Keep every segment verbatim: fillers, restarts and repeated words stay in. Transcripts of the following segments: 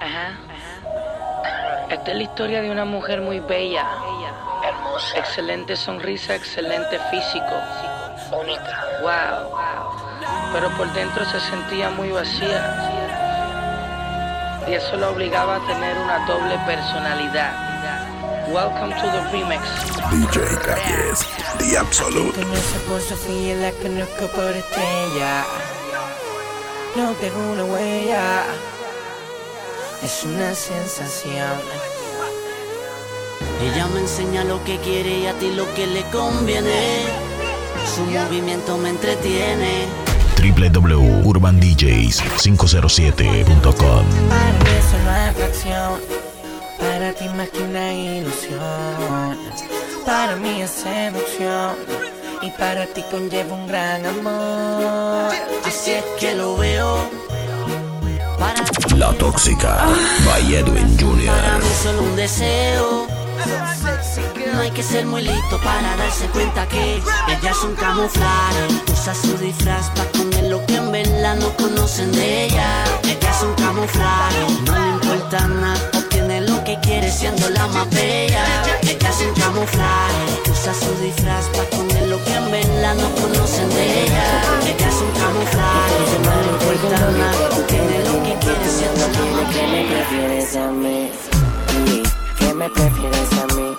Ajá. Esta es la historia de una mujer muy bella, hermosa, excelente sonrisa, excelente físico, única. Wow. Pero por dentro se sentía muy vacía. Y eso la obligaba a tener una doble personalidad. Welcome to the remix. D J Calles, The Absolute. Te conoce por Sofía, la conozco por Estrella. No dejo una huella. Es una sensación. Ella me enseña lo que quiere y a ti lo que le conviene. Su movimiento me entretiene. doble u doble u doble u punto urban d js cinco cero siete punto com. Para mí es una atracción. Para ti más que una ilusión. Para mí es seducción. Y para ti conlleva un gran amor. Así es que lo veo. Para ti. La Tóxica, by Edwin junior Para mí solo un deseo. No hay que ser muy listo para darse cuenta que ella es un camuflaje. Usa su disfraz para esconder lo que en verdad no conocen de ella. Ella es un camuflaje, no le importa nada. Obtiene lo que quiere siendo la más bella. Ella es un camuflaje, usa su disfraz para esconder lo que en verdad no conocen de ella. Ella es un camuflaje, no le importa nada. Obtiene lo que quiere siendo la más ¿Qué me bella. prefieres a mí? ¿Qué me prefieres a mí?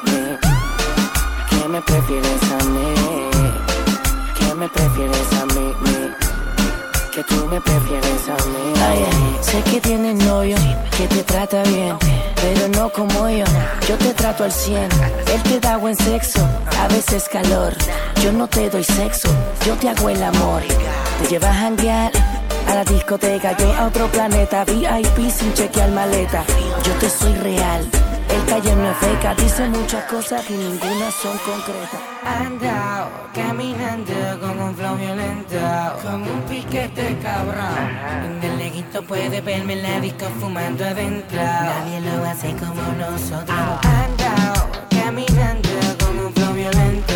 ¿Qué me prefieres a mí? ¿Qué me prefieres a mí? ¿Que tú me prefieres a mí? Ay, ay, sé que tienes novio, que te trata bien, pero no como yo. Yo te trato al cien. Él te da buen sexo, a veces calor. Yo no te doy sexo, yo te hago el amor. Te llevas a janguear a la discoteca, yo a otro planeta, V I P sin chequear maleta. Yo te soy real. El calle no es feca, dice muchas cosas y ninguna son concretas. Andao, caminando con un flow violento, como un piquete cabrón. De lejito puede verme en la disco fumando adentro. Nadie lo hace como nosotros. Andao, caminando con un flow violento.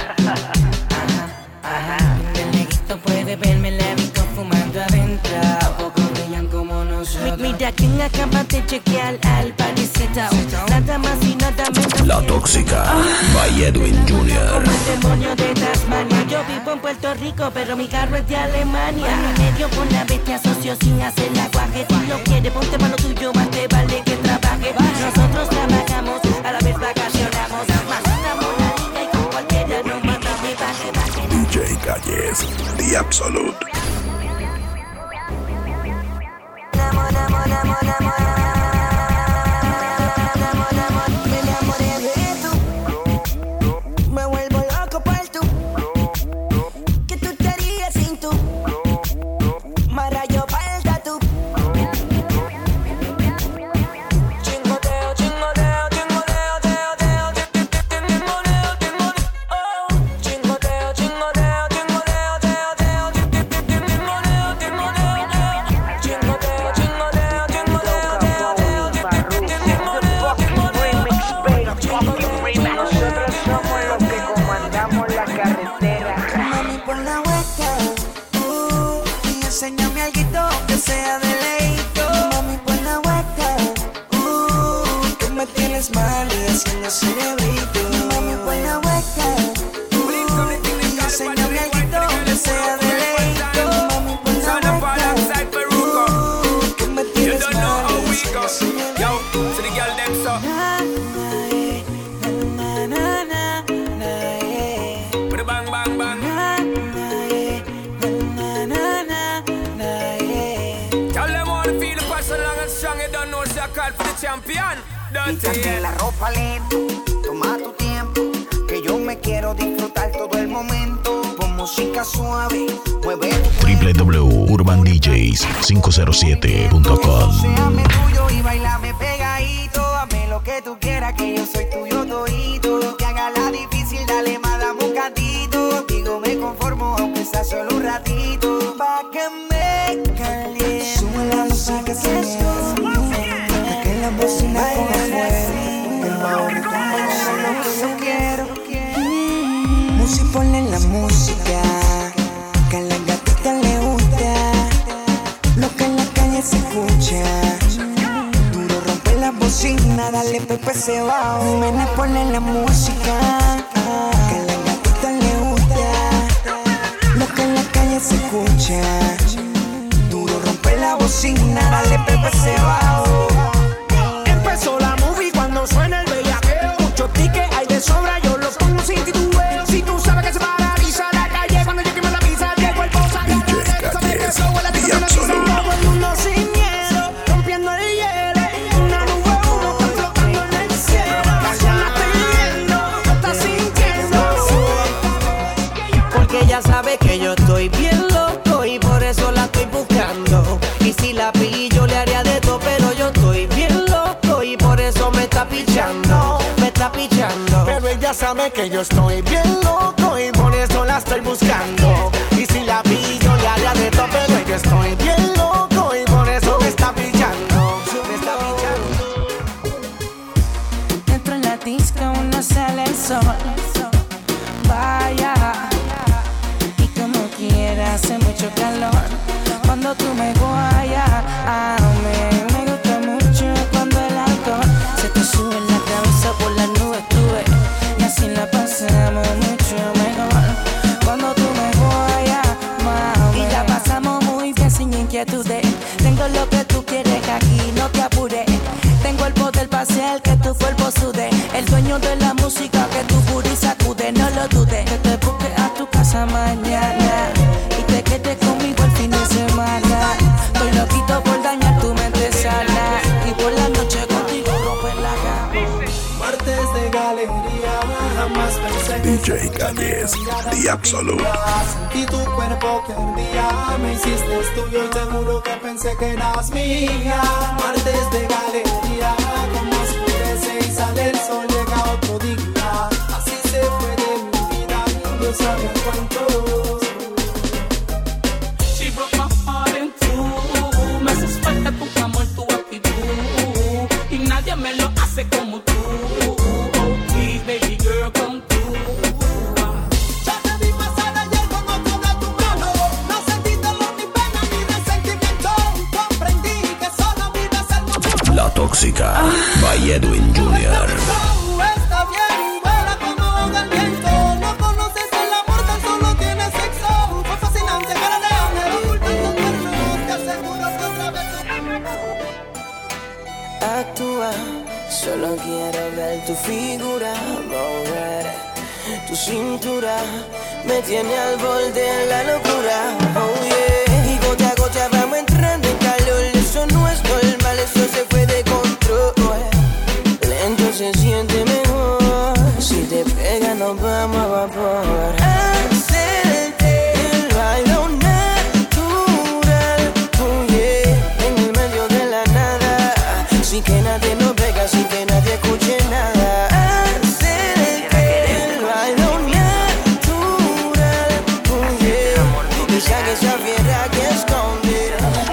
Ajá, ajá. De lejito puede verme en la disco fumando adentro. Poco brillan como nosotros. Mira quién acaba de chequear al parisito. Nada más y nada menos. La Tóxica, by Edwin junior Como el demonio de Tasmania. Yo vivo en Puerto Rico, pero mi carro es de Alemania. En medio con la bestia socio sin hacer la guaje. Si lo quiere, ponte mano tuyo, más te vale que trabaje. Nosotros trabajamos, a la vez vacacionamos. Más estamos la liga y con cualquiera nos manda de baje, baje. D J Calles, The Absolute. Enséñame alguito que sea de leito. Mami, pon la vuelta. Uh, tú me tienes mal y haciendo cerebrito. Mami, pon la vuelta. Uh, enséñame alguito que sea de leito. Mami, pon la vuelta. Uh, tú me tienes mal y haciendo cerebrito. Quítate la ropa lento, toma tu tiempo, que yo me quiero disfrutar todo el momento. Con música suave, mueve tu doble u doble u doble u punto urban d js cinco cero siete punto com. Séame tuyo y bailame pegadito. Hazme lo que tú quieras, que yo soy tuyo todito. Que haga la difícil, dale más, dame un cantito. Digo, me conformo, aunque sea solo un ratito. Pa' que me caliente. Sube la música, señor, que la bocina ponga fuego. El baúl como lo que yo quiero. Musi, ponle la música, que a la gatita le gusta. Lo que en la calle se escucha. Tú la bocina, dale Pepe se va. Nene, ponle la música, que a la gatita le gusta. Lo que en la calle se escucha. Duro rompe la bocina, dale Pepe se va. Empezó la movie cuando suena el bellaqueo. Muchos tickets hay de sobra, yo los pongo sin titubeo. Si tú sabes que se paraliza la calle cuando yo quemo la pizza, el cuerpo saca la red, sabe que eso huele a ti con la pizza. Todo el mundo sin miedo, rompiendo el hielo. Una nube uno está flotando en el cielo. Ya la estoy viendo, lo estás sintiendo. Porque ella sabe que yo estoy bien loco y por eso la estoy buscando. Y si la pillo le haría de todo, pero yo estoy bien loco y por eso me está pichando, me está pichando. Pero ella sabe que yo estoy bien loco y por eso la estoy buscando. Y si la pillo le haría de todo, pero yo estoy bien loco y por eso me está pichando, me está pichando. Dentro en la disco no sale el sol. Vaya, y como quiera hace mucho calor. Cuando tú me guayas, a mí me gusta mucho cuando el alcohol se te sube en la cabeza, por las nubes tuve, y así la pasamos mucho mejor. Cuando tú me guayas, mami, y la pasamos muy bien sin inquietudes. Tengo lo que tú quieres aquí, no te apures. Tengo el poder para hacer que tu cuerpo sude. El dueño de la música que tu booty sacude, no lo dudes. Que te busque a tu casa mañana y te quedes conmigo el fin de semana. Estoy loquito por dañar tu mente sana y por la noche contigo romper la cama. Martes de galería, jamás pensé D J Calles, The Absolute. Sentí tu cuerpo que un día me hiciste tuyo y seguro que pensé que eras mía. Martes de galería, como oscurece y sale el sol, llega otro día. Así se fue de mi vida y yo sabía cuántos. She broke my heart in two. Me haces falta tu amor, tu actitud, y nadie me lo hace como tú. Oh please baby girl, come through. Ya te vi pasar ayer con otro de tu mano. No sentí dolor ni pena ni resentimiento. Comprendí que solo vives el momento. La Tóxica, by Edwin junior Está bien, vuela como del viento. No conoces el amor, tan solo tienes sexo. Fue fascinante, cara de ángel, ocultando cuernos. Te aseguro que otra vez Actúa, solo quiero ver tu figura, mover tu cintura, me tiene al borde de la locura, oh yeah. Y gota a gota vamos entrando en calor, eso no es normal, eso se fue de control. Lento se siente mejor, si te pega nos vamos a vapor. Hacerte el baile natural, oh yeah, en el medio de la nada, sin que nadie nos pega, sin que nadie escuche nada. Hacerte el baile natural, oh yeah, y ya que esa fiera que esconde.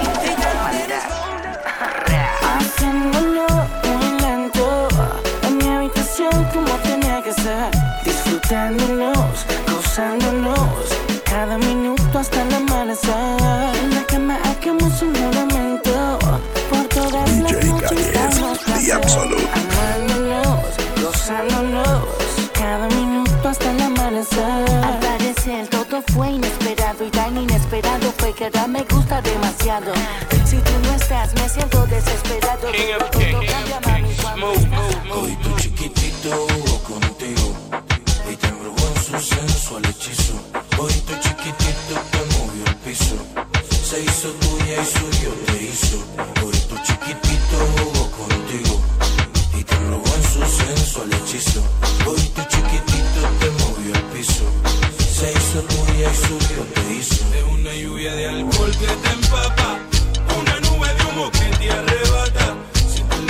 Haciéndolo muy lento, en mi habitación como tenía que ser, disfrutándonos, gozándonos, cada minuto hasta el amanecer. En la cama hagamos un momento, por todas las D J noches Calles, damos The placer, Absolute. amándonos, gozándonos, cada minuto hasta el amanecer. Al parecer todo fue inesperado y tan inesperado fue que ahora me gusta demasiado. Si tú no estás me siento desesperado. King of Todo King, cambia, mami, cuando Move, move, move. Hoy tu chiquitito jugó contigo y te embrujó en su sensual hechizo. Hoy tu chiquitito te movió el piso, se hizo tuya y suyo te hizo. Hoy tu chiquitito jugó contigo y te embrujó en su sensual hechizo. Hoy tu chiquitito te movió el piso, se hizo tuya y suyo te hizo. Es una lluvia de alcohol que te empapa, una nube de humo que te arrebata. Si tú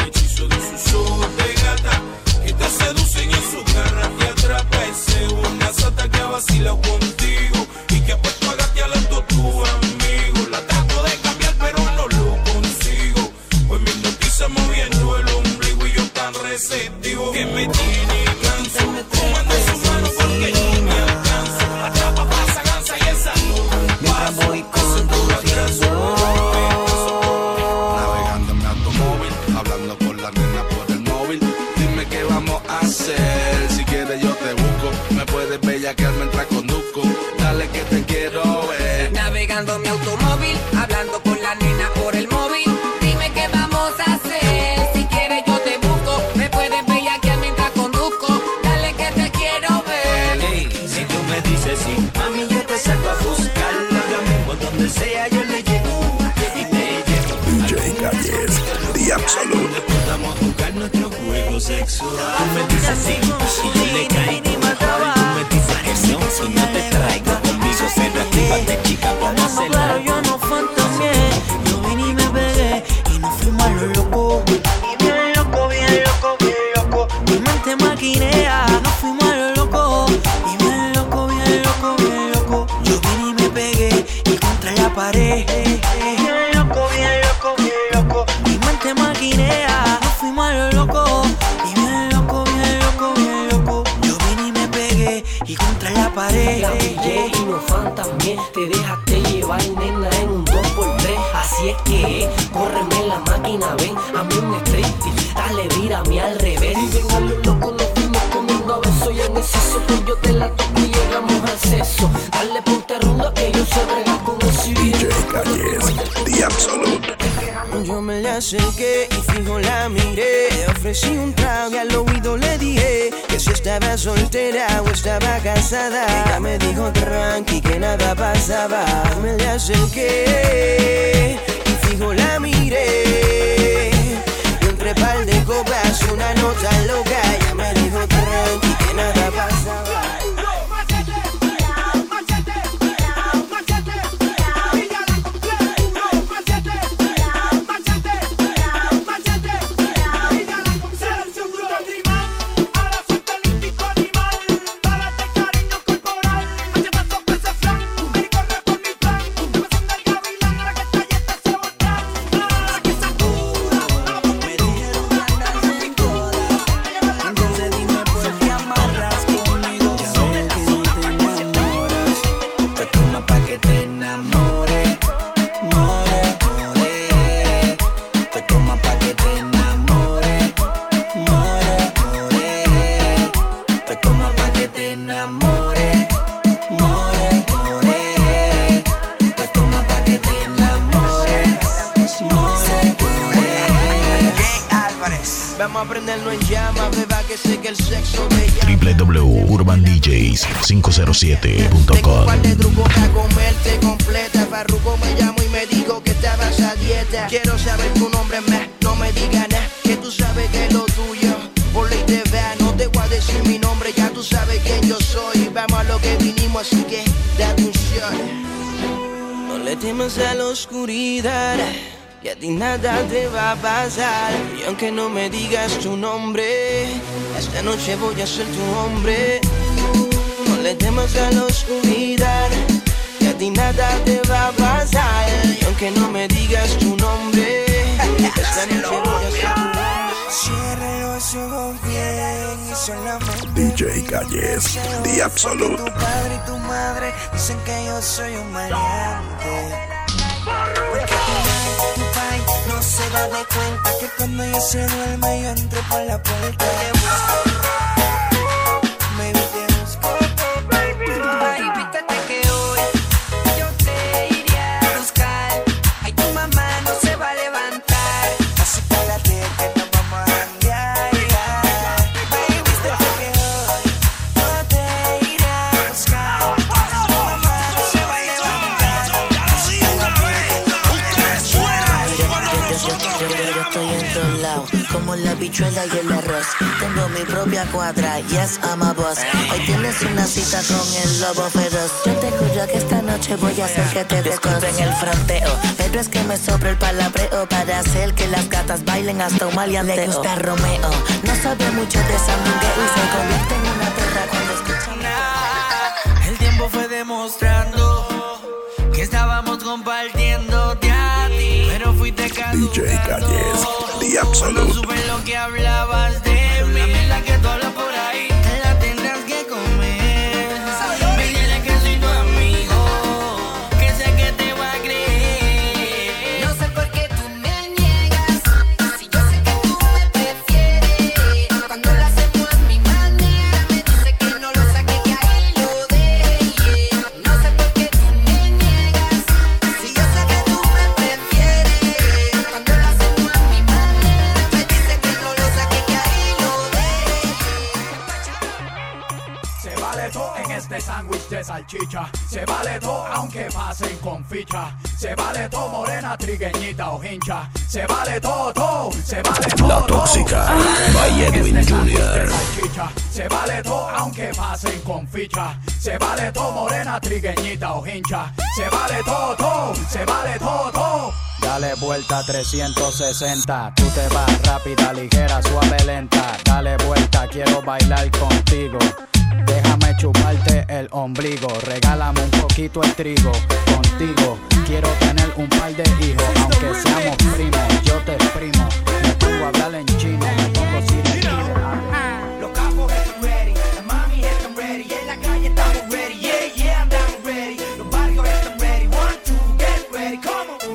bellaquear mientras conduzco. Dale que te quiero ver. Navegando mi automóvil, hablando con la nena por el móvil. Dime qué vamos a hacer. Si quieres yo te busco. Me puedes bellaquear mientras conduzco. Dale que te quiero ver. Hey, si tú me dices sí, mami, yo te salgo a buscar. Ahora mismo donde sea yo le llego y te llevo. D J Calles, The Absolute. Donde podamos jugar nuestro juego sexual. Tú me dices sí y yo le caigo. Tú me dices que no y no te traigo conmigo. Pero actívate, chica, vamos a hacerlo. Claro, yo no fantaseé. Yo vine y me pegué y nos fuimos a lo loco. Y bien loco, bien loco, bien loco. Mi mente maquinea. Nos fuimos a lo loco. Y bien loco, bien loco, bien loco. Yo vine y me pegué y contra la pared. Bien loco, bien loco, bien loco. Mi mente maquinea. Nos fuimos a lo loco. Y bien loco, bien loco, bien loco. Yo vine y me pegué y contra la pared. La pillé y no fan también. Te dejaste llevar, nena, en un dos por tres. Así es que, córreme la máquina, ven, a mí un striptease. Dale, vírame al revés. Y ven a lo loco, nos fuimos comiendo a besos. Y en exceso, pues yo te la toco y llegamos al sexo. Dale, ponte rundo que yo sé bregar con eso. D J Calles, The Absolute. Yo me le acerqué y fijo la miré. Le ofrecí un trago y al oído le dije que si estaba soltera o estaba casada. Ella me dijo tranqui que nada pasaba. Me le acerqué y fijo la miré. Y entre par de copas una nota loca. Ella me dijo tranqui que nada pasaba. Vamos a prenderlo en llama, beba, que sé que el sexo me llama. w w w punto urban d js cinco cero siete punto com. Tengo un par de trucos para comerte completa. Farruko me llamó y me dijo que estabas a dieta. Quiero saber tu nombre más, no me digas nada, que tú sabes que es lo tuyo. Por ley te vea, no te voy a decir mi nombre, ya tú sabes quién yo soy. Vamos a lo que vinimos, así que date un shot. No le temas a la oscuridad, y a ti nada te va a pasar. Y aunque no me digas tu nombre, esta noche voy a ser tu hombre. No le temas a la oscuridad, y a ti nada te va a pasar. Y aunque no me digas tu nombre, esta noche voy a ser tu hombre. Cierra los ojos bien y solamente D J Calles, The Absolute. Tu padre y tu madre dicen que yo soy un maleante. Porque tu madre y tu pai no se da de cuenta que cuando ella se duerme yo entro por la puerta. Me vi te busco, baby, pítate que hoy yo te iría a buscar. Ay, tu mamá no se va a levantar, así pégate que nos vamos a janguear. Baby, pítate que hoy yo te iré a buscar. Tu mamá no se va a levantar, así Yo estoy en todos lados, como la bichuela y el arroz. Tengo mi propia cuadra, yes, I'm a boss. Hoy tienes una cita con el lobo feroz. Yo te juro que esta noche voy a hacer que te descubren el fronteo. Pero es que me sobra el palabreo para hacer que las gatas bailen hasta un maleanteo. Le gusta Romeo, no sabe mucho de sandungueo y se convierte en una perra cuando escucha mi... El tiempo fue demostrando que estábamos compartiéndote a ti, pero fuiste caducando. D J Calles, The Absolute. No supe lo que hablabas de mí. La mierda que tú hablas por ahí te la tendrás que comer. Me dile que soy tu amigo, que sé que te va a creer. no sé por qué tú me niegas, si yo sé que tú me prefieres. Cuando lo hacemos a mi manera, me dice que no lo saque, que ahí lo de salchicha. Se vale todo aunque pasen con ficha. Se vale todo morena, trigueñita o hincha. Se vale todo, todo, se vale todo. La Tóxica, by Edwin junior Se vale todo aunque pasen con ficha. Se vale todo morena, trigueñita o hincha. Se vale todo, todo, se vale todo, todo. Dale vuelta trescientos sesenta, tú te vas rápida, ligera, suave, lenta. Dale vuelta, quiero bailar contigo. Déjame chuparte el ombligo, regálame un poquito el trigo. Contigo quiero tener un par de hijos, aunque seamos primos, yo te exprimo. Me pongo a hablar en chino, me pongo sirenito. Los capos están ready, las mami están ready, en la calle estamos ready, yeah, yeah, andamos ready. Los barrios están ready, one, two, get ready, come on.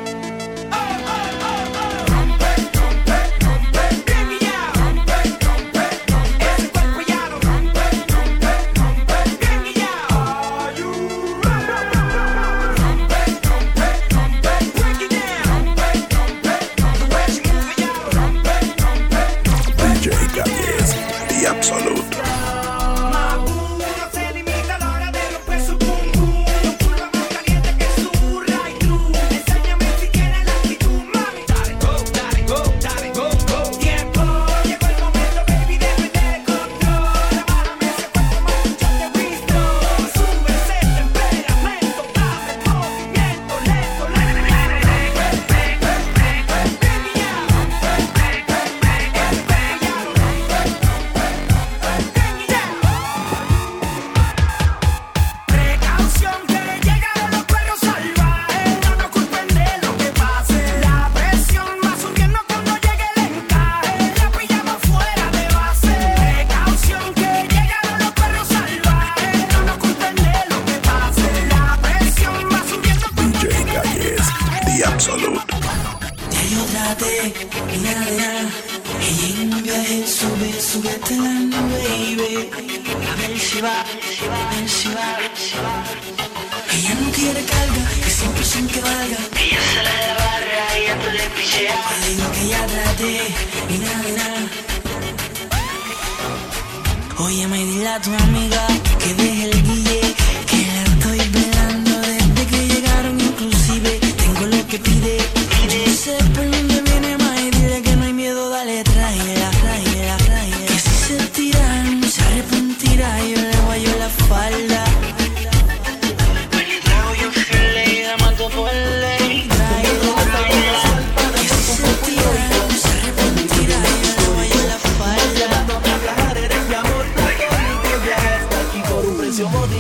Absolute. Se limita a la hora de romper su pum pum. Lo curva más caliente que su right through. Enséñame si tienes la actitud, mami. Dale go, dale go, dale go, go. Tiempo, llegó el momento, baby, de perder el control. Bájame ese cuerpo, machuchate visto. Sube ese temperamento, dame movimiento lento, lento. Sube, súbete la nube, baby. A ver si va, a ver si va. Ella no quiere carga, que siempre sin que valga. Ella sale de la barra y ya tú le picheas. Le digo que ya trate y nada, y nada. Oye, me dile a tu amiga que deje el guille, que la estoy velando desde que llegaron, inclusive tengo lo que pide. Pide sé por dónde viene más y dile que no hay miedo, dale, tráela, tráela, tráela. Que si se tiran, se arrepentirá, yo le guayo la falda. Me trago yo fiel y la mato por ley. Tráela, tráela. Que si se tiran, se arrepentirá, yo le guayo la falda. Eres mi amor, por un precio módico.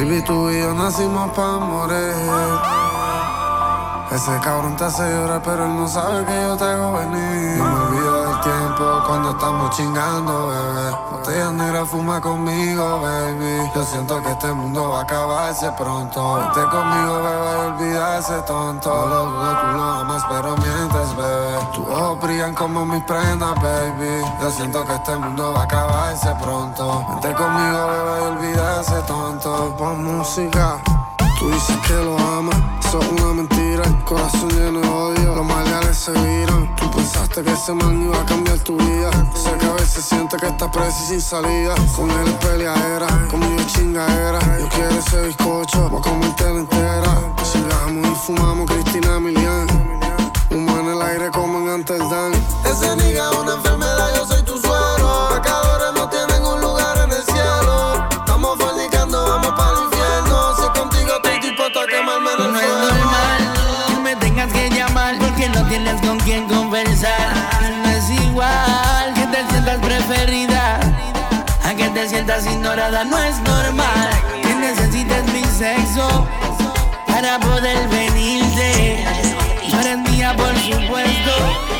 Baby, tú y yo nacimos pa' morir. Ese cabrón te hace llorar, pero él no sabe que yo te hago venir. No me olvido del tiempo cuando estamos chingando, bebé. Botella negra fuma conmigo, baby. Yo siento que este mundo va a acabarse pronto. Vente conmigo, bebé, y olvida ese tonto. No lo dudo, tú lo amas, pero mientes, bebé. Tus ojos brillan como mis prendas, baby. Yo siento que este mundo va a acabarse pronto. Vente conmigo, bebé, y olvida ese tonto. Pon música. Tú dices que lo amas, eso es una mentira. El corazón lleno de odio, los maleales se viran. Tú pensaste que ese man iba a cambiar tu vida. Sé que a veces sientes que estás presa y sin salida. Con él es peleadera, conmigo chingadera. Yo quiero ese bizcocho, voy a comértela entera. Sigamos y fumamos Cristina Milian. Humo en el aire como en Amsterdam. Ese nigga es una enfermedad, yo soy tu suero. Pecadores no tienen un lugar en el cielo. Estamos fornicando, vamos para el infierno. Si es contigo estoy dispuesto a quemarme en el No fuego. es normal que me tengas que llamar porque no tienes con quién conversar. No es igual que te sientas preferida a que te sientas ignorada. No es normal que necesites mi sexo para poder venirte. No eres mía, por supuesto.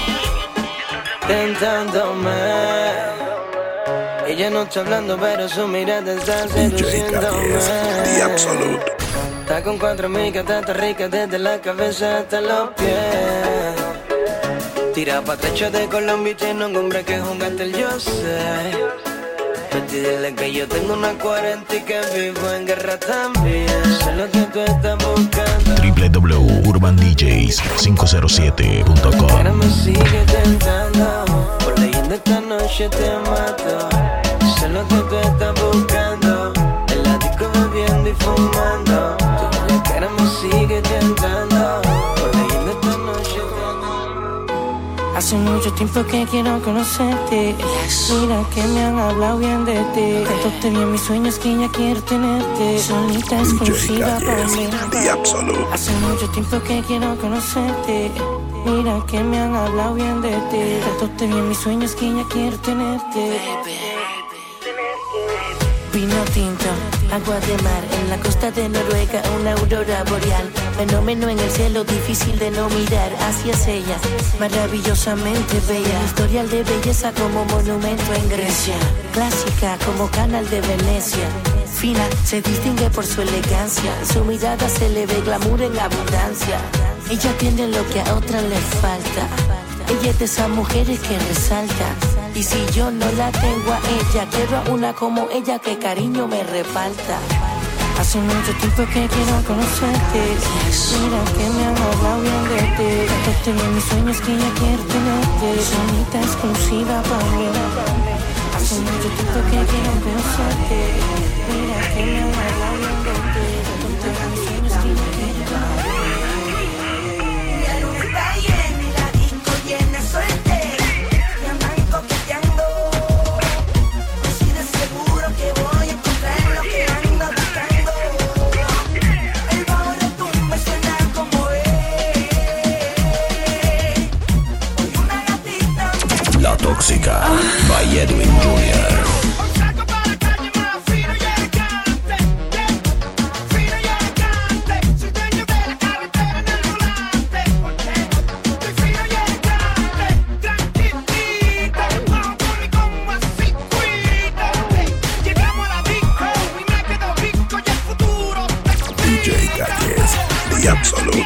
Tentándome. Ella no está hablando, pero su mirada está seduciéndome. The Absolute. Está con cuatro amigas, está rica desde la cabeza hasta los pies. Tira pa' techo de Colombia y tiene un hombre que jugaste el yo sé. Vete y dile que yo tengo una cuarenta y que vivo en guerra también. Sé lo que tú estás buscando. w w w punto urban d js cinco cero siete punto com. Ahora me sigue tentando. Por leyenda esta noche te mato. Sé lo que tú estás buscando. En la disco bebiendo y fumando. Tu cara me sigue tentando. Por leyenda esta noche te mato. Hace mucho tiempo que quiero conocerte. Mira que me han hablado bien de ti. Tanto bien mis sueños que ya quiero tenerte. Solita exclusiva para mí. Hace mucho tiempo que quiero conocerte. Mira que me han hablado bien de ti. Tanto bien mis sueños que ya quiero tenerte. Vino tinto, agua de mar, en la costa de Noruega, una aurora boreal. Fenómeno en el cielo, difícil de no mirar. Así es ella, maravillosamente bella. Historial de belleza como monumento en Grecia. Clásica como canal de Venecia. Fina, se distingue por su elegancia. Su mirada se le ve glamour en abundancia. Ella tiene lo que a otra le falta. Ella es de esas mujeres que resalta. Y si yo no la tengo a ella, quiero a una como ella que cariño me reparta. Hace mucho tiempo que quiero conocerte. Mira que me han hablado bien de ti. Tanto bien mis sueños que ya quiero tenerte. Solita exclusiva para mí. Hace mucho tiempo que quiero conocerte. Mira que me han hablado bien de ti. Tanto bien mis sueños que ya quiero tenerte. La luna está llena y la disco llena suerte. Me andan coqueteando. Así de seguro que voy a encontrar lo que ando buscando. El bajo de tu me suena como es. Hoy una gatita. La Tóxica by Edwin junior The Absolute.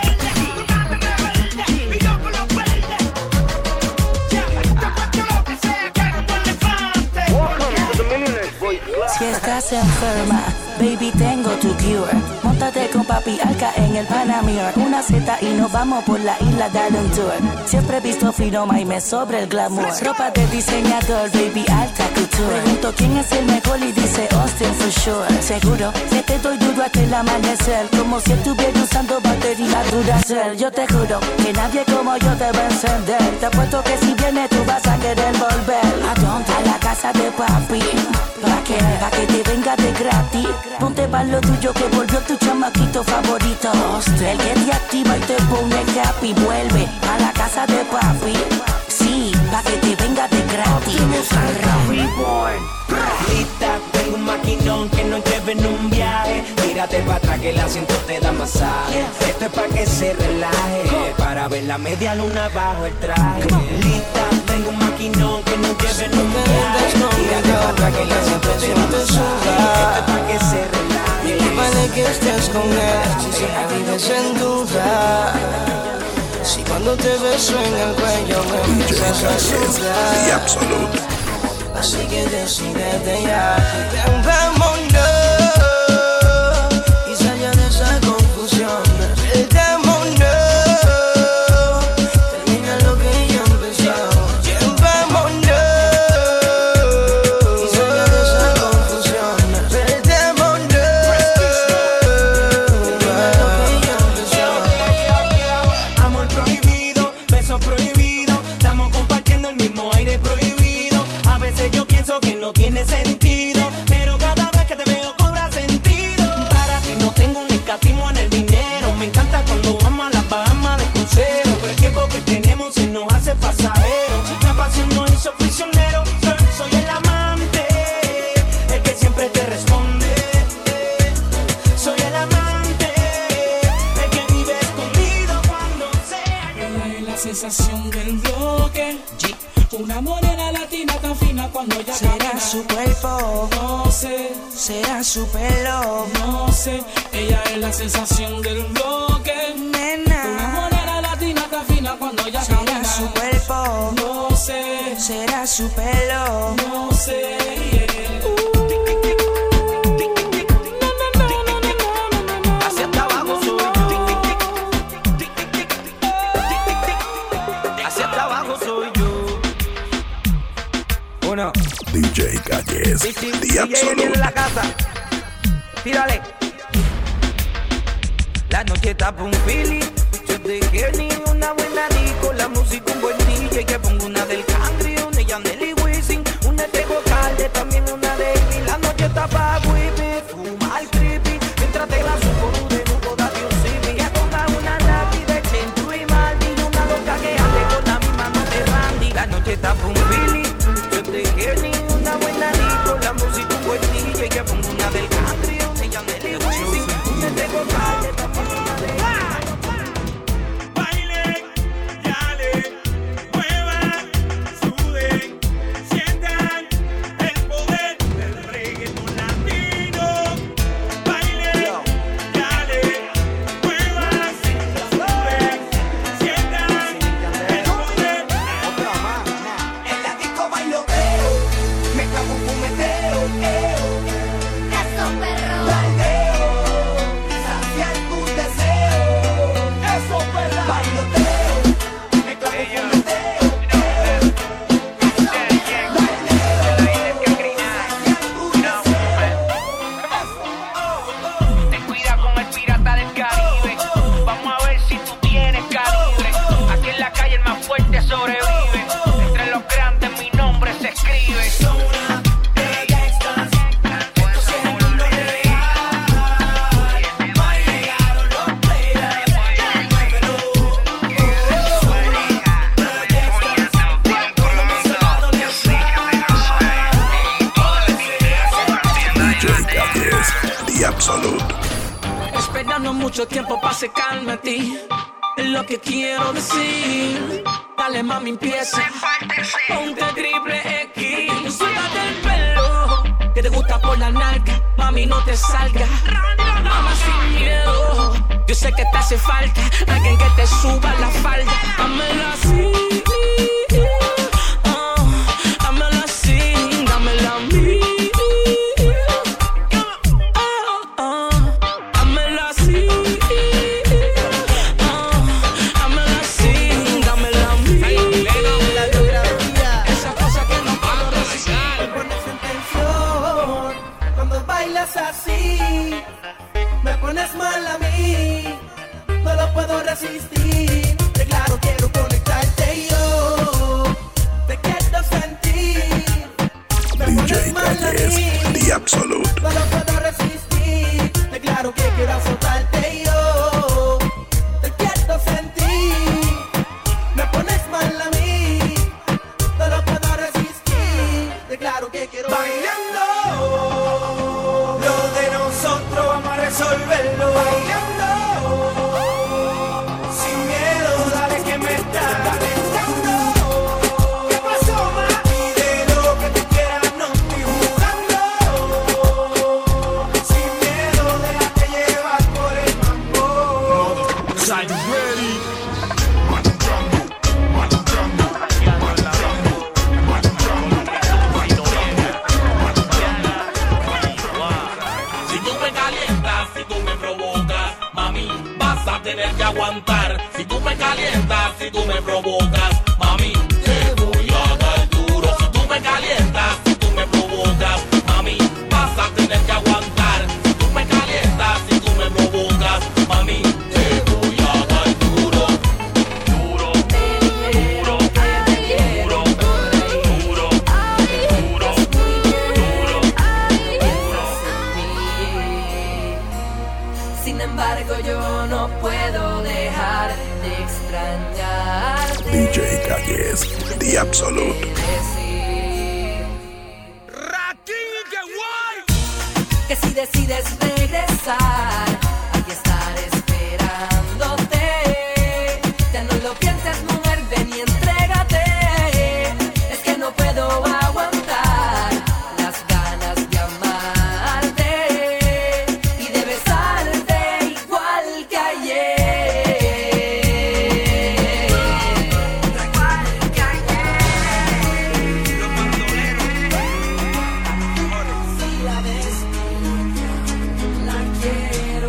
Si estás enferma, baby, tengo tu cure. Móntate con papi Alca en el Panamera. Una cita y nos vamos por la isla de un tour. Siempre he visto Finoma y me sobra el glamour. Ropa de diseñador, baby, alta couture. Pregunto quién es el mejor y dice Austin for sure. Seguro que te doy duro hasta el amanecer. Como si estuviera usando batería Duracell. Yo te juro que nadie como yo te va a encender. Te apuesto que si vienes tú vas a querer volver. ¿A dónde? A la casa de papi. ¿Pa' qué? Pa' que te venga de gratis. Ponte pa' lo tuyo que volvió tu chamaquito favorito. El que te activa y te pone happy. Vuelve a la casa de papi. Sí, pa' que te venga de gratis. Reborn. Lista, tengo un maquinón que nos lleve en un viaje. Tira Tírate para atrás que el asiento te da masaje. Esto es para que se relaje, para ver la media luna bajo el traje. Lista, tengo un maquinón que no lleve nunca. Tírate para atrás que el asiento te da masaje. Esto es para que se relaje. Y vale que estés con él, si siempre vives en duda. Si cuando te beso en el cuello me empiezas a sudar. Así que decídete ya. Ven, vámonos y salga de esa confusión. Perdémonos, termina lo que ya empezó. Ven, vámonos y salga de esa confusión. Perdémonos, termina lo que ya empezó. Amor prohibido, beso prohibido, estamos compartiendo el mismo aire prohibido. A veces yo pienso que no tiene sentido, pero cada vez que te veo cobra sentido. Para ti no tengo un escatismo en el dinero. Me encanta cuando vamos a las Bahamas de crucero, pero el tiempo que tenemos se nos hace pasajero. La pasión nos hizo prisionero. Soy el amante, el que siempre te responde. Soy el amante, el que vive escondido cuando sea. Ella es la sensación del bloque. Una morena latina tan fina cuando ella será camina. Su cuerpo, no sé, será su pelo, no sé. Ella es la sensación del bloque. Nena. Una morena latina tan fina cuando ella será camina. Su cuerpo, no sé, será su pelo, no sé. Yeah. D J Calles, The Absolute. En la casa, tírale. La noche está pa' un feeling. Yo te quiero ni una buena disco. La música un buen D J. Que pongo una del Cangri, una de Yandel Wisin, una de Calde, también una de Amy. La noche está pa' whippy, fumar creepy. Mientras te la supo de nuevo, date un sipi. Ya ponga una Nati de Chentu y Maldi, y una loca que ande con la misma no de Randy. La noche está pa' un feeling. Yo te quiero ni una buena disco. La música un buen D J. Que pongo una del Cangri, una de Yandel Wisin, una de Calde, también una de Amy. Baile, dale, muevan, suden, sientan el poder del reggaetón latino. Baile, dale, muevan, suden, sientan el poder. En la disco bailoteo, me cago un fumeteo, eso perro, baldeo, saciar tus deseos, eso perro, bailoteo, me cago un fumeteo, eso perro, baldeo, saciar tus deseos. Ten cuidado con el pirata del Caribe. Vamos a ver si tú tienes calibre. Aquí en la calle el más fuerte sobrevive. Entre los grandes mi nombre se escribe. D J Calles, The Absolute. Esperando mucho tiempo para secarme a ti. Es lo que quiero decir. Dale mami, empieza. Ponte triple X. Suéltate el pelo que te gusta por la narca. Mami, no te salga. Mama, sin miedo. Yo sé que te hace falta alguien que te suba la falda. Dámela así. Oh, dámela así. Dámela a mí. Así me pones mal a mí, no lo puedo resistir. De claro quiero conectarte yo, te quiero sentir. Me D pones J mal a Calles, mí, The Absolute. no lo puedo resistir. De claro que quiero azotarte yo, te quiero sentir. Me pones mal a mí, no lo puedo resistir. De claro que quiero bailando. Lo de nosotros vamos a resolver. suelo bailando. Sin miedo, dale que me estás calentando. ¿Qué pasó, ma? Pide lo que te quieras, no estoy jugando. Sin miedo, déjate llevar por el mambo. Are you ready? Si tú me calientas, si tú me provocas, mami, vas a tener que aguantar. Si tú me calientas, si tú me provocas, mami, te voy a dar duro. Si tú me calientas, si tú me provocas, mami, vas a tener que aguantar. Si tú me calientas, si tú me provocas, mami, te voy a dar duro. Duro, duro, duro, duro, duro, duro, Sin embargo, yo no puedo dejar de extrañarte. D J Calles, The Absolute. Que si decides regresar, aquí estaré esperándote. Ya no lo pienses, mujer, ven y entrégate. Es que no puedo aguantar las ganas de amarte y de besarte igual que ayer. Igual que ayer. Los bandoleros. Si la ves, la quiero.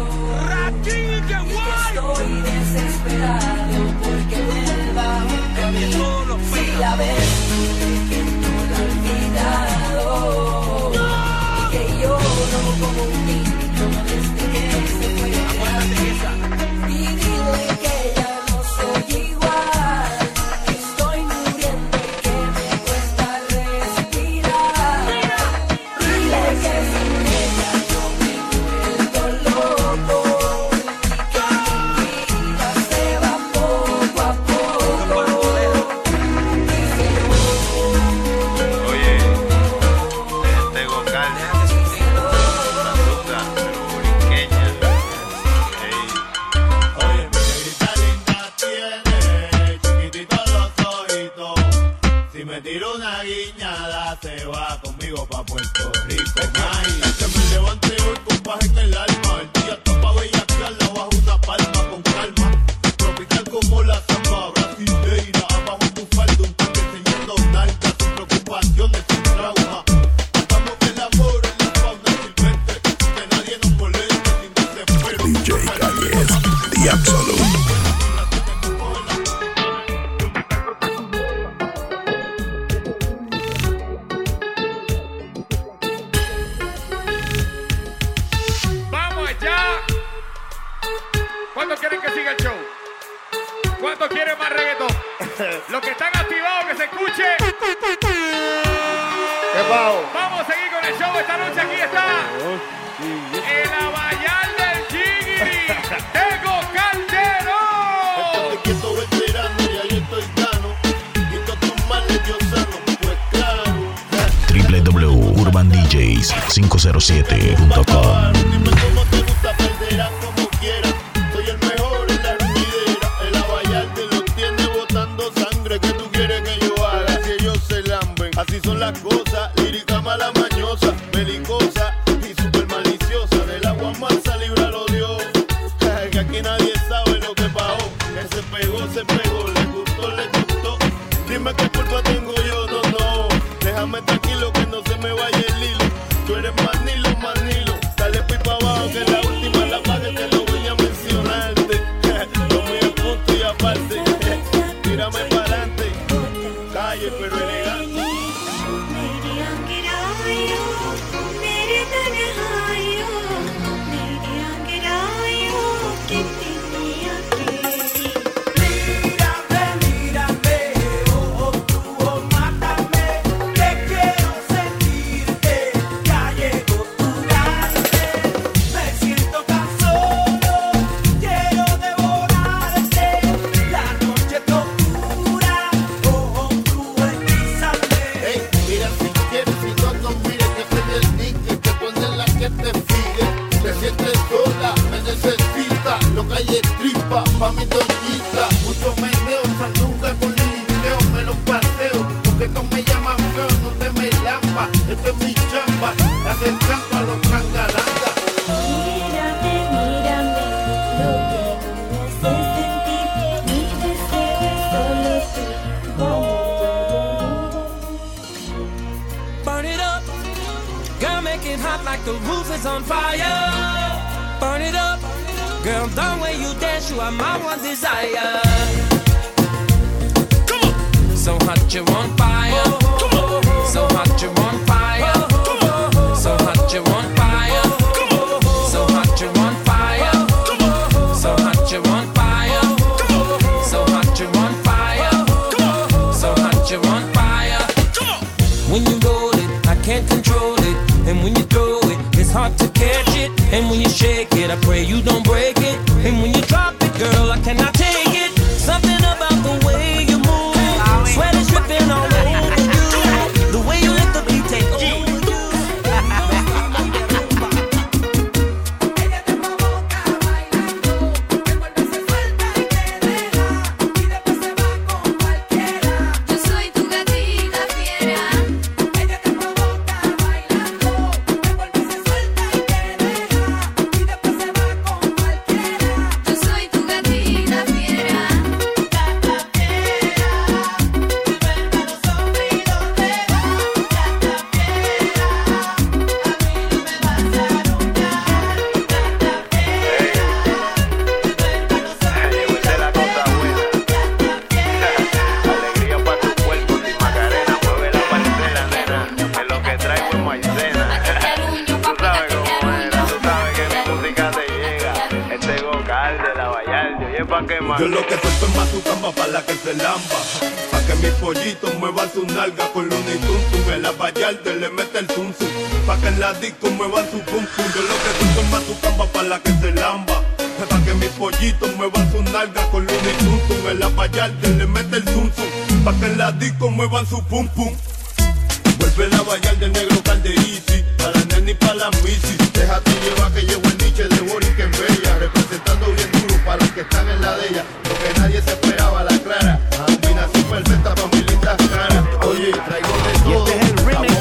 Estoy desesperado porque vuelva a mí. Si la ves, que no la he olvidado. Y que lloro como un niño desde que se fue. Y dile que ya no soy igual, que estoy muriendo y que me cuesta respirar. Dile que sin ella yo me vuelvo loco y que mi vida se va poco a poco. Oye, tengo carne, sandunga, boriqueña. Oye, mi negrita linda tiene chiquititos los ojitos. Si me tiro una guiñada, se va conmigo pa' Puerto Rico. Ay, que me levante hoy con paja en el alma. El día está pa' bellaquearla bajo una palma con calma. Tropical como la samba brasileira. Abajo tu falda, un tanque enseñando nalgas. Sin preocupaciones, sin trauma. Matamos el amor en la fauna silvestre. Que nadie nos moleste sin desespero. D J Calles, The Absolute. ¡Vamos allá! ¿Cuántos quieren que siga el show? ¿Cuántos quieren más reggaetón? Los que están activados, que se escuche. ¿Qué pavo? Vamos a seguir con el show. Esta noche aquí está el Abayal del Jigiri, Tego Calderón. Te quieto veterano y ahí estoy gano. Quito tus males, yo sano, pues claro. w w w punto urban d j s cinco cero siete punto com. Dime cómo te gusta, perderás como quieras. Soy el mejor en la rumidera. El Abayal te lo tiene botando sangre. ¿Qué tú quieres que yo haga? Si ellos se lamben. Así son las cosas. Lírica mala mañosa, belicosa y super maliciosa. Del agua mansa, líbralo Dios. Que aquí nadie sabe lo que pasó. Que se pegó, se pegó. Le gustó, le gustó. Dime qué culpa tengo yo, no, no. Déjame tranquilo que no se me vaya el hilo. Tú eres manilo, manilo. Dale pipa abajo que la última la pague. Te lo voy a mencionarte. Lo mío es punto y aparte. Tírame para adelante. Calle pero elegante. Mírame, mírame, oh, oh. necesita, lo que hay es tripa, pa' mi doñita. Mucho meneo, sandunga con linteo, me los paseo, porque no me llaman feo, no te me lampa. Esta es mi chamba, hacen canto a los cangalangas. Mírame, mírame, lo que me hace sentir, mi deseo es solo tú, como Burn it up, girl, make it hot like the roof is on fire. Burn it up, girl, the way you dance, you are my one desire. Come on, so hot you're on fire. Come on, so hot you're on fire. So hot you're on fire. Come on, so hot you're on fire. Come on, so hot you're on fire. Come on, so hot you're on fire. Come on, so hot you're on fire. Come on, when you roll it, I can't control it, and when you throw it, it's hard to catch it. And when you shake it, I pray you don't break it. And when you drop it, girl, I cannot take it. Something about the way you move, sweat is dripping all over you. The way you let the beat take over you. yo soy tu gatita fiera. Ella te provoca bailando, después se suelta y te deja, y después se va con cualquiera. Yo soy tu gatita fiera. Gata fiera, duerme a los hombres y donde va. Gata fiera, a mí no me vas a arrullar. Gata fiera, duerme a los hombres y donde va. Alegría pa' tu cuerpo, mi Macarena, mueve la parcela, nena, que lo que traigo es maicena. Tú sabes cómo era, tú sabes que mi música te llega. Este vocal de la Vallarta, y es pa' que más. Yo lo que suelto es mazucamba pa' la que se lamba, pa' que mis pollitos muevan su nalga con Looney Tunes. En la Vallarta le mete el zum zum, pa' que en la disco muevan su pum pum. Yo lo que suelto es mazucamba pa' la que se lamba, pa' que mis pollitos muevan su nalga con Looney Tunes. En la Vallarta le mete el zum zum, pa' que en la disco muevan su pum pum. Vuelve la Vallarta del negro Calderisi, pa' la nena y pa' la misi. Déjate llevar que llevo el niche de Boris que en Bella, representando bien duro para los que están en la de ella. Lo que nadie se esperaba, la clara, combinación perfecta pa' mi linda cara. Oye, traigo de todo. Y este es el remix,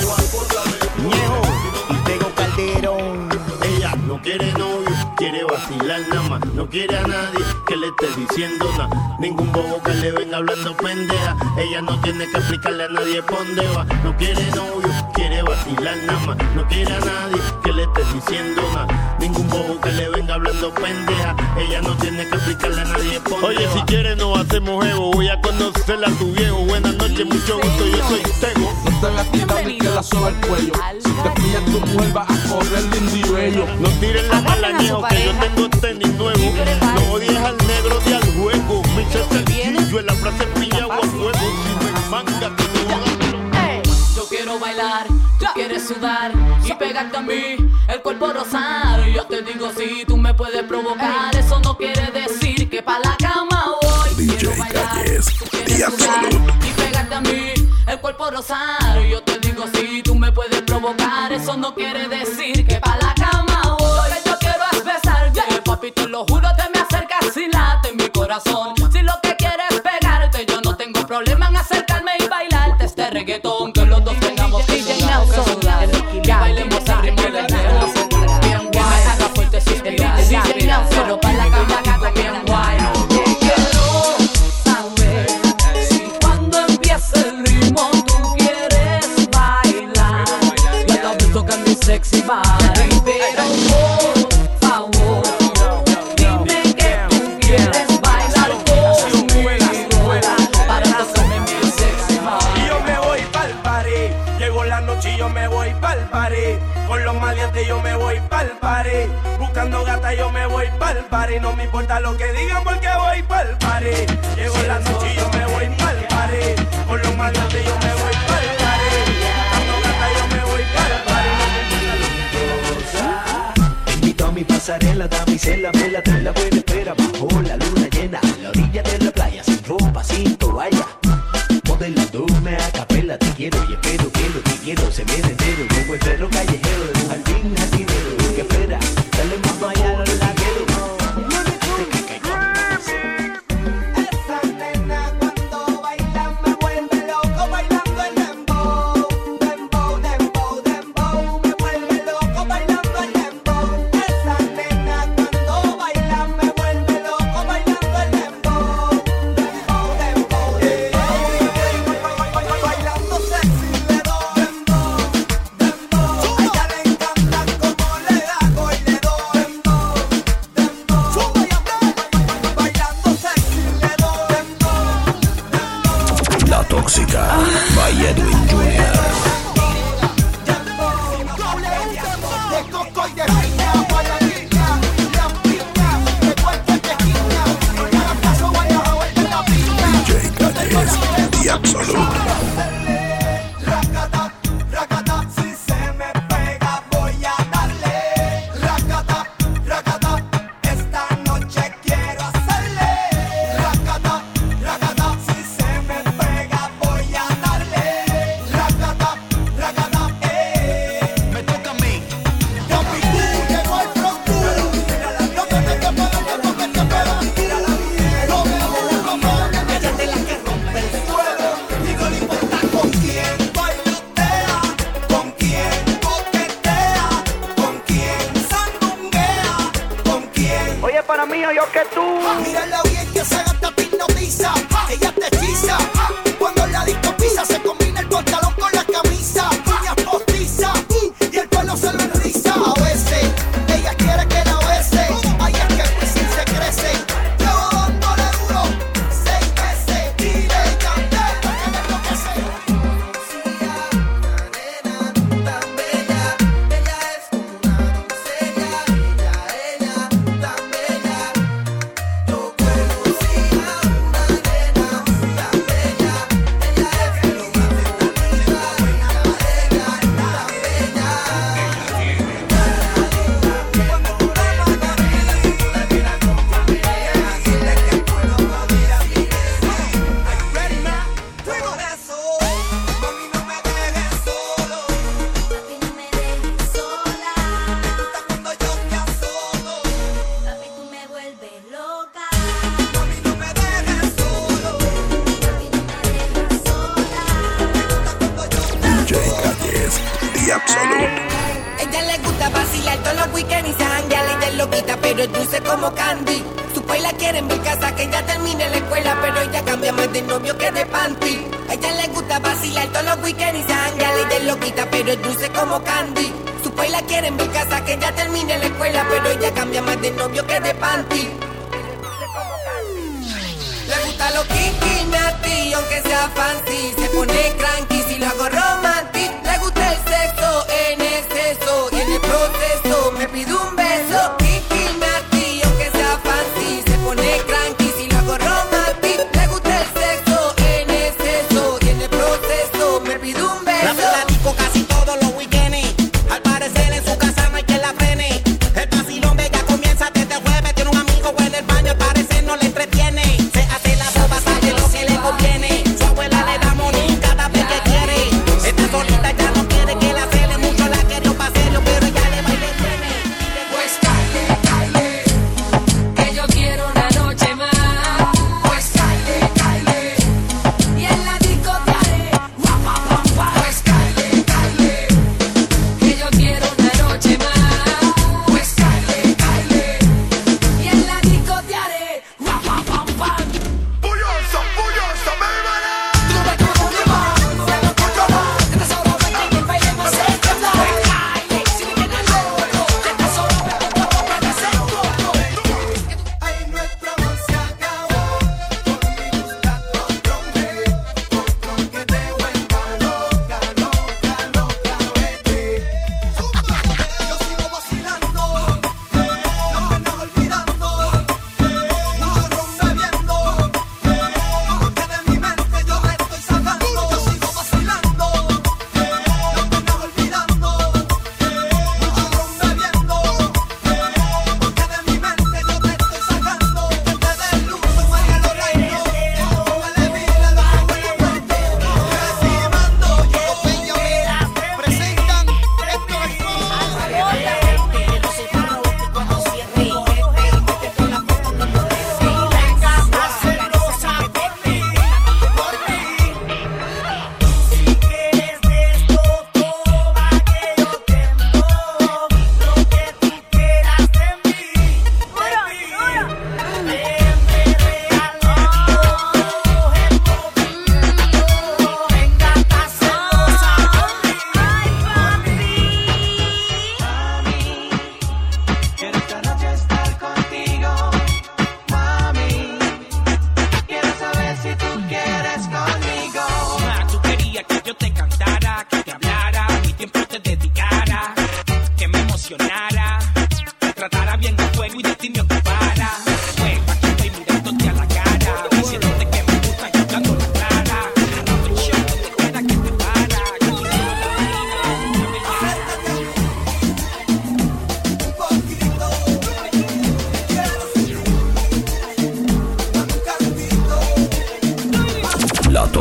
Ñejo y Tego Calderón. Ella no quiere novio, quiere vacilar nada más. No quiere a nadie que le esté diciendo nada. Ningún bobo que le venga hablando pendeja. Ella no tiene que explicarle a nadie por dónde va. No quiere novio, quiere vacilar nada más. No quiere a nadie que le esté diciendo nada. Ningún bobo que le venga hablando pendeja. Ella no tiene que explicarle a nadie por dónde Oye, va. si quieres nos hacemos jevo, voy a conocerla a tu viejo. Buenas noches, mucho gusto, yo soy Tego. No te la quitas ni que la soba el cuello. Si te pillas tu mujer vas a correr lindo y bello. No tiren la malañejo que yo tengo tenis nuevo. No odies al negro de al juego. Michel Cerquillo en la frase pilla o a fuego. Si me manga te no Yo quiero bailar, tú quieres sudar y pegarte a mí, el cuerpo rosar. Yo te digo si tú me puedes provocar, eso no quiere decir que pa' la cama voy. D J Calles, The Absolute. Y pegarte a mí, el cuerpo rosar. Yo te digo si tú me puedes provocar, eso no quiere decir que pa' la cama voy. Lo que yo quiero es besarte, papi, te lo juro, te me acercas y late en mi corazón. Si lo que quieres es pegarte, yo no tengo problema en acercarme y bailarte este reggaetón. Que los dos tengamos que sudar, que sudar, y bailemos al ritmo del reggaetón. Bien guay, haga fuerte suspirar, pero pa' la cama gata bien guay. Quiero saber si cuando empiece el ritmo tú quieres bailar. Y a la vez tocar mi sexy body, pero por favor, dime que tú quieres bailar conmigo para tocarme mi sexy body. Y yo me voy pa'l party, llegó la noche y yo me voy pa'l party. Con los maleantes yo me voy pa'l party, buscando gata yo me voy pa'l party. No me importa lo que digan porque voy pa'l party. Llegó la noche y yo me voy pa'l party, con los maleantes yo me voy pa'l party, buscando gata yo me voy pa'l party. No me importa lo que digan. Invito a mi pasarela, damisela, vela, trae la buena espera bajo la luna llena, a la orilla de la playa, sin ropa, sin toalla. Modelándome a capela, te quiero y espero que lo que quiero se viene entero, como el perro callejero de un jardín jardinero. ¿Qué espera? Dale más allá, no la quiero. Edwin junior De coco y de piña, para niña, la piña, de cualquier esquina, no le hagas caso, vaya a volver la piña. D J Calles, The Absolute. Racata, racata, si se me pega voy a darle. Racata, racata, esta noche quiero hacerle. Racata, racata, si se me pega voy a darle. Racata, racata, eh. Me toca a mí. Papi, tú llegó el pronto. No tienes que pagar porque te pegan. No me aburro más. Ella es de la que rompe el suelo. Y no le importa con quién bailotea, con quién coquetea, con quién sandunguea, con quién. Oye, para mí, yo que tú. Mírala bien que se gasta te hipnotiza. Ella te hechiza. Cuando la disco pisa se combina el pantalón con la camisa. Uñas postizas y el pelo se lo enriza. A veces ella quiere que la bese. Ahí es que el piscín se crece. Llevo dándole duro seis veces. Y le canté porque me enloquece. Tan bella, ella es una doncella. Ella, ella, tan bella. Yo conocía una nena tan bella. Ella es una señorita, buena ella, tan bella. Cuando tú la matas a mí, tú la miras como familia. Dile que puedo poder así. Are you ready, man? Por eso, mami, no me dejes solo. Papi, no me dejes sola. Tú estás cuando yo te azoto. Papi, tú me vuelves loca. Mami, no me dejes solo. Papi, no me dejes sola. D J Calles, The Absolute. Ella le gusta vacilar todos los weekends y se janguea, ella es loquita, pero es dulce como candy. Su país la quiere en mi casa, que ella termine la escuela, pero ella cambia más de novio que de panty. Ella le gusta vacilar todos los weekends y se janguea, ella es loquita, pero es dulce como candy. Su país la quiere en mi casa, que ella termine la escuela, pero ella cambia más de novio que de panty. Le gusta lo kinky, natty, aunque sea fancy. Se pone cranky si lo hago romantic. Le gusta el sexo en exceso y en el proceso me pide un beso. Kinky, natty, aunque sea fancy. Se pone cranky si lo hago romantic. Le gusta el sexo en exceso y en el proceso me pide un beso. La platico casi todos los weekends. Al parecer en su casa no hay que la frene. El vacilón de ella comienza desde jueves. Tiene un amigo en el baño, al parecer no le entretiene. Se hace la boba, sabe lo que le conviene. Su abuela le da money cada vez que quiere.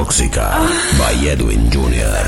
Tóxica by Edwin junior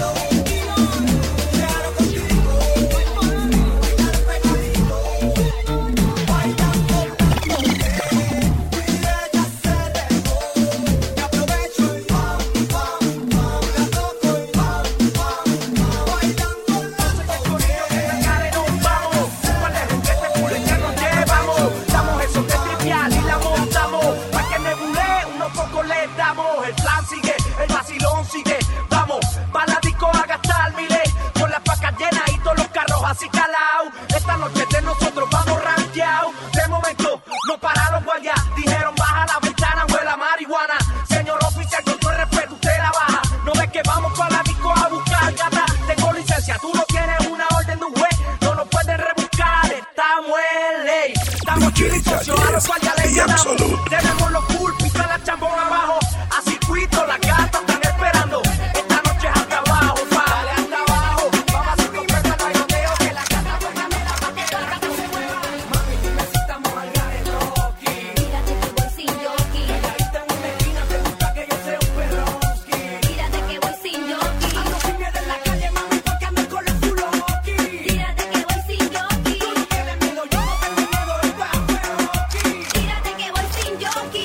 Tenemos los pulpis, la chambón abajo, a circuito, las gatas están esperando. Esta noche es hasta abajo, pa. Dale hasta abajo. Vamos a hacer un perro al bailoteo, que la gata no camina pa' que la gata se mueva. Mami, dime si estamos al garete, Rocky. Mírate que voy sin jockey. Calladita en una esquina, te gusta que yo sea un perroski. Mírate que voy sin jockey. Ando sin miedo en la calle, mami, porque ando con los fuloki. Mírate que voy sin jockey. Tú no tienes miedo, yo no tengo miedo, el bajo es Rocky. Mírate que voy sin jockey.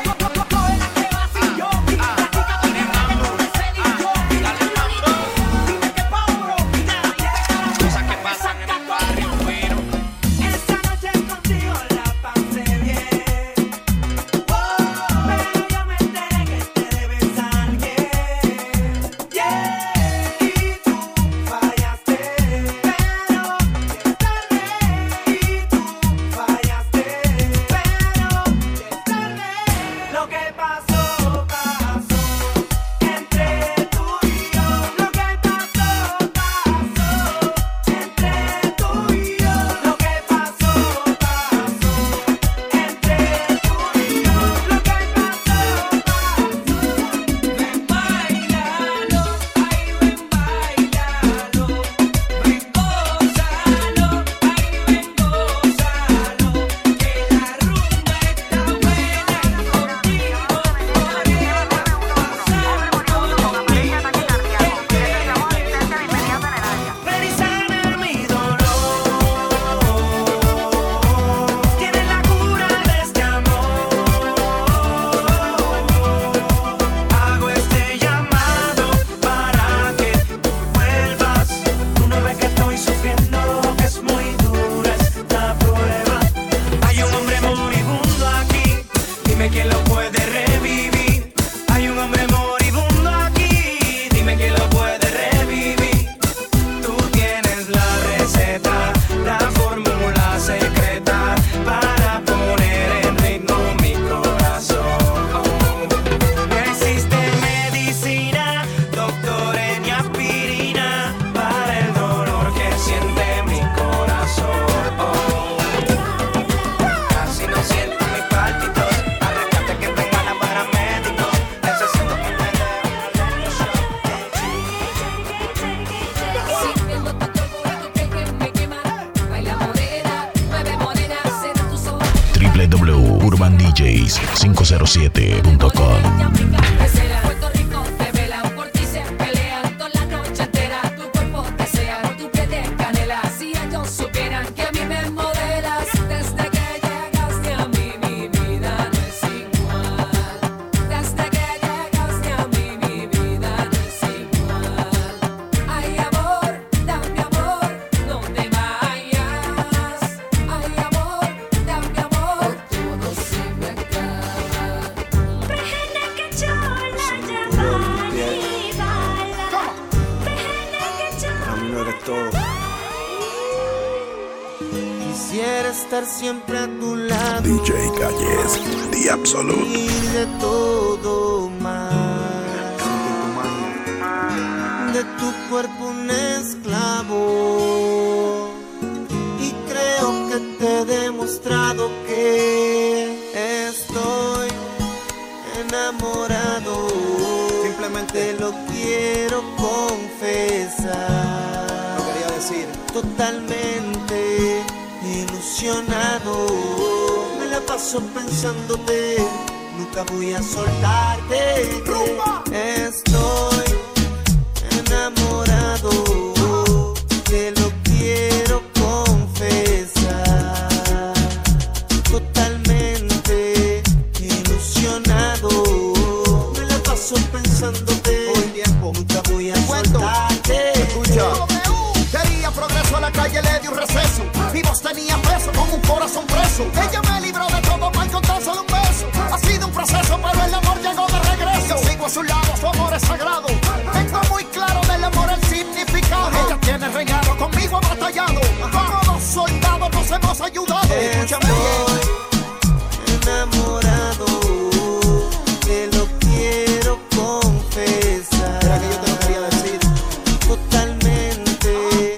w w w punto urban d js cinco cero siete punto com. Quisiera estar siempre a tu lado, D J Calles, The Absolute. Y de todo más, de tu cuerpo un esclavo. Y creo que te he demostrado que estoy enamorado. Simplemente lo quiero confesar. Lo quería decir. Totalmente ilusionado, me la paso pensándote nunca voy a soltarte. Estoy enamorado, te lo quiero confesar. Totalmente ilusionado, me la paso pensándote. Hoy tiempo, nunca voy a soltarte. Escucha. Quería progreso, a la calle le di un receso. Mi voz tenía peso, con un corazón preso. Ella me libró de todo para encontrar solo un beso. Ha sido un proceso, pero el amor llegó de regreso. Yo sigo a su lado, su amor es sagrado. Tengo muy claro del amor el significado. Ella tiene regalo, conmigo ha batallado. Como dos soldados nos hemos ayudado. Escúchame bien. Enamorado, te lo quiero confesar. Era que yo te lo quería decir. Totalmente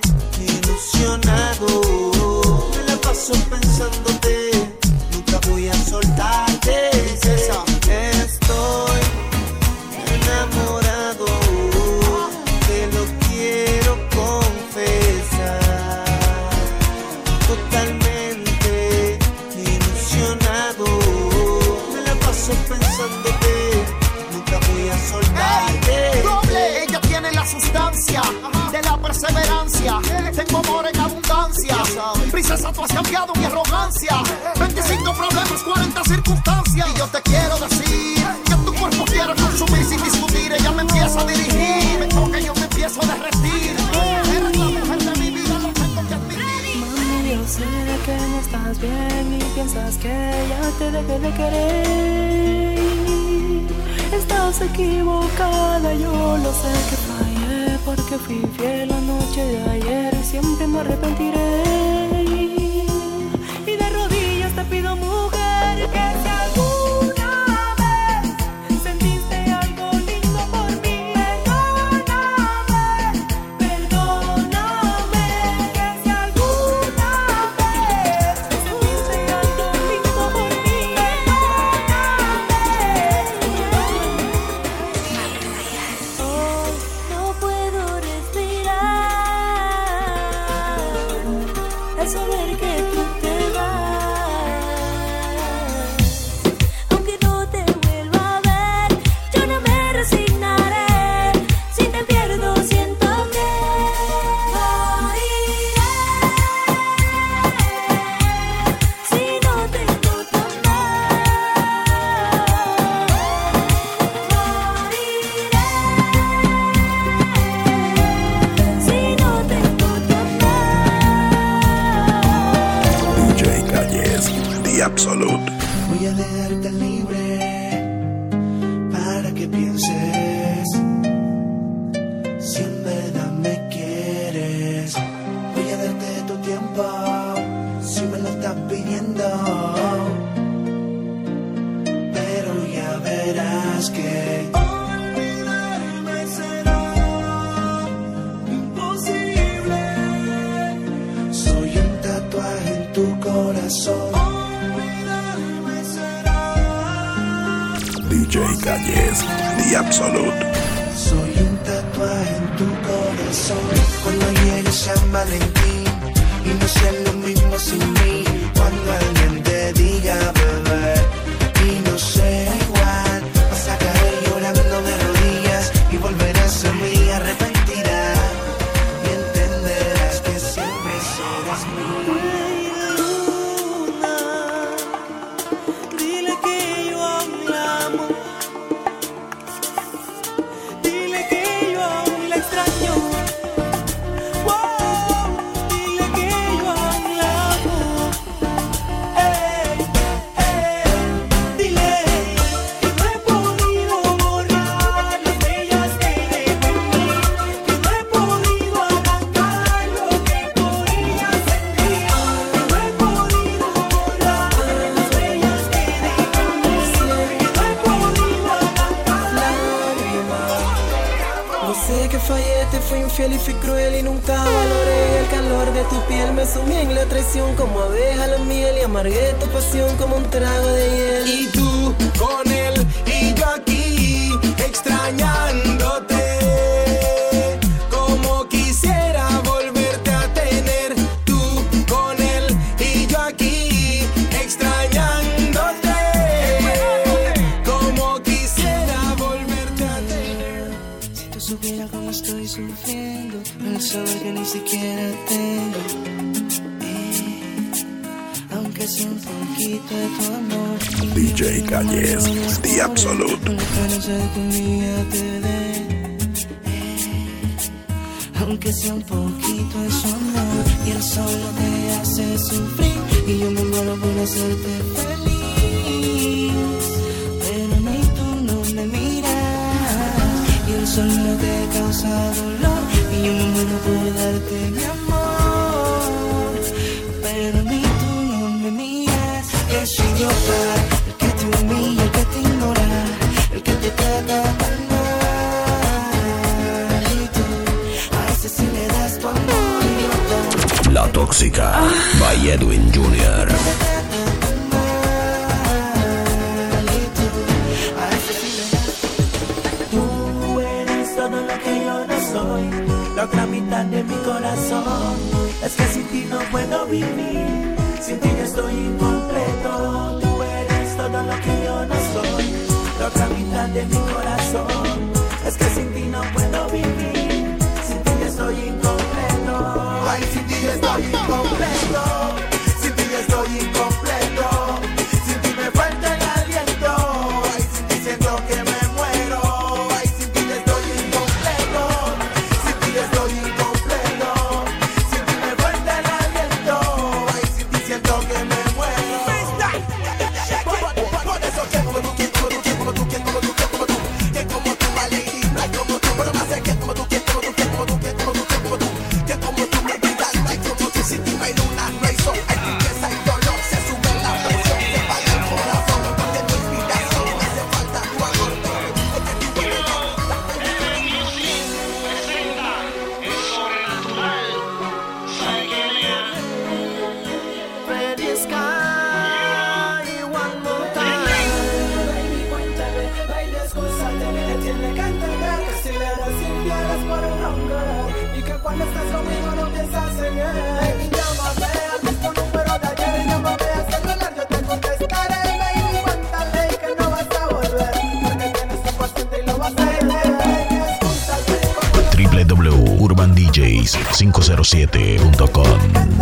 ilusionado, me la paso pensándote, nunca voy a soltarte. Princesa, estoy enamorado, te lo quiero confesar. Totalmente ilusionado, me la paso pensándote, nunca voy a soltarte. Doble, ella tiene la sustancia de la perseverancia. Tengo amor en abundancia. Princesa, tú has cambiado mi arrogancia. veinticinco problemas, cuarenta circunstancias. Y yo te quiero decir que tu cuerpo quiero consumir sin discutir. Ella me empieza a dirigir, me toca y yo me empiezo a derretir. Eres la mujer de mi vida, lo tengo que admitir. Mami, yo sé que no estás bien y piensas que ya te dejé de querer. Estás equivocada, yo lo sé que fallé porque fui fiel la noche de ayer y siempre me arrepentiré. Y de rodillas te pido, mujer, que si alguna vez sentiste algo lindo por mí, perdóname, perdóname. Que si alguna vez sentiste algo lindo por mí, hoy no puedo respirar al saber que tú te vas. Aunque no te vuelva a ver, yo no me resignaré. Si te pierdo, siento que moriré. Si no te encuentro D J Calles, The Absolute. Voy a dejarte libre para que pienses si en verdad me quieres. Voy a darte tu tiempo si me lo estás pidiendo, pero ya verás que olvidarme será imposible. Soy un tatuaje en tu corazón. D J Calles, The Absolute. Soy un tatuaje en tu corazón. Cuando llegue San Valentín y no sea lo mismo sin mí. Cuando alguien te diga bebé y no sea igual, vas a caer llorando de rodillas y volverás a mí arrepentida y entenderás que siempre serás mía. dile que yo aún la amo. Dile que yo aún la extraño. Wow, dile que yo aún la amo. Ey, ey, dile que no he podido borrar las huellas que dejó en mí, que no he podido arrancar lo que por ella sentí, que no he podido borrar las huellas que dejó en mí, que no he podido arrancar lágrimas. No sé que fallé, te fui infiel y fui cruel y nunca valoré el calor de tu piel. Me sumí en la traición como abeja la miel y amargué tu pasión como un trago de hiel. Y tú con él y yo aquí extrañándote. Como quisiera volverte a tener. Tú con él y yo aquí extrañándote. saber que ni siquiera tengo, eh, aunque sea un poquito de tu amor. D J Calles, The Absolute. Aunque sea un poquito de su amor, y el sol no te hace sufrir, y yo me muero por hacerte feliz, pero ni tú no me miras, y el sol no te causa dolor, y yo me muero por darte mi amor, pero ni tú no me miras. Que soy yo para el que te humilla, el que te ignora, el que te trata tan mal. La Tóxica, by Edwin junior Tú eres todo lo que yo no soy, la otra mitad de mi corazón. Es que sin ti no puedo vivir, sin ti yo estoy incompleto. Tú eres todo lo que yo no soy, la otra mitad de mi corazón. Es que sin ti no puedo vivir, sin ti yo estoy incompleto. Ay, sin ti estoy incompleto, sin ti estoy incompleto, sin ti me falta el aliento, ay, sin ti siento que me muero, ay, sin ti estoy incompleto, sin ti estoy incompleto, sin ti me falta el aliento, ay, sin ti siento que me muero. Por eso que como tú, que como tú, que como tú, que como tú, que como tú, que como tú, my lady, like como tú, pero más que como tú, que como tú, que como tú, que como tú, que como tú, que como tú. Sin ti no hay luna, no hay sol, hay tristeza y dolor. Se sube la presión, se para el corazón. Porque tu inspiración me hace falta tu amor. Pretty sky, one more time. Baby, cuéntame, baby, excúsate, me detiene, cántame. Que si le das infieles por un hombre, y que cuando estás conmigo no piensas en él. Baby, llámame a tu número de ayer, llámame a celular, yo te contestaré. Baby, cuéntale que no vas a volver, porque tienes un paciente y lo vas a tener. Baby, excúsate. w w w punto urban d js cinco cero siete punto com.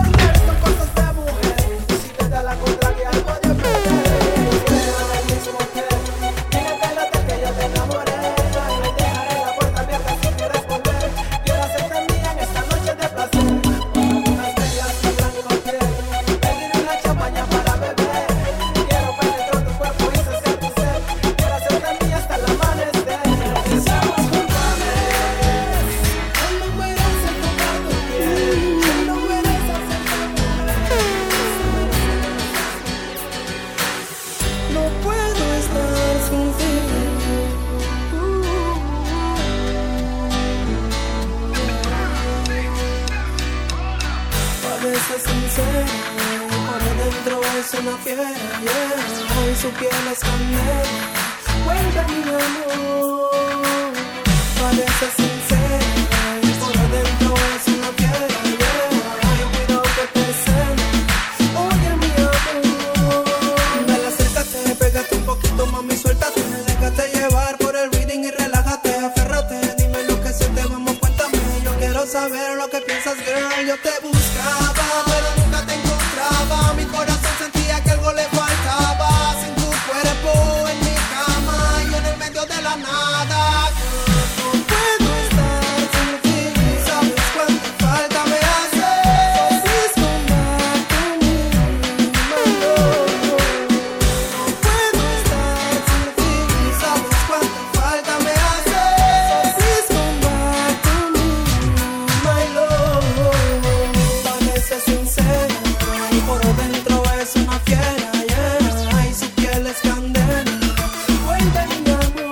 Una fiera, yeah. Hoy su piel es candela. Vuelve mi amor, parece sincera y por adentro es una fiera, yeah. Ay, cuidado que te cena. Oye mi amor, dale, acércate, pégate un poquito, mami, suéltate. Déjate llevar por el reading y relájate, aférrate. Dime lo que sientes, vamos, cuéntame. Yo quiero saber lo que piensas, girl. Yo te buscaba, pero nunca te encontraba. Mi corazón sentía que algo le faltaba. Sin tu cuerpo en mi cama y en el medio de la nada. No puedo estar sin ti. ¿Sabes cuánta falta me hace? Please come back to me, my love. No puedo estar sin ti. ¿Sabes cuánta falta me hace? Please come back to me, my love. Parece sincera y por dentro es una fiera, yeah. Ay, su piel es candela. Vuelve mi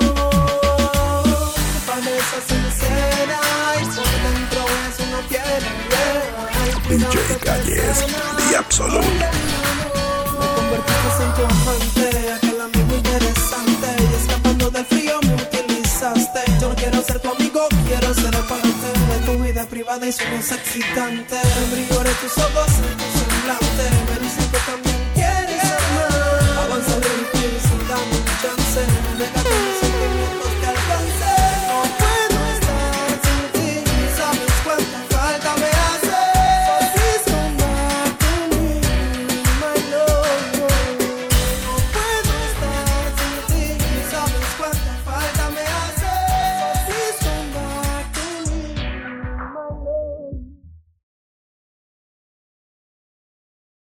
amor, parece sincera y por dentro es una fiera, yeah. Ay, D J Calles, The Absolute. me convertiste en tu amante, aquel amigo interesante, y escapando del frío me utilizaste. Yo no quiero ser tu amigo, quiero ser parte de tu vida privada y sueños excitantes. El brillo de tus ojos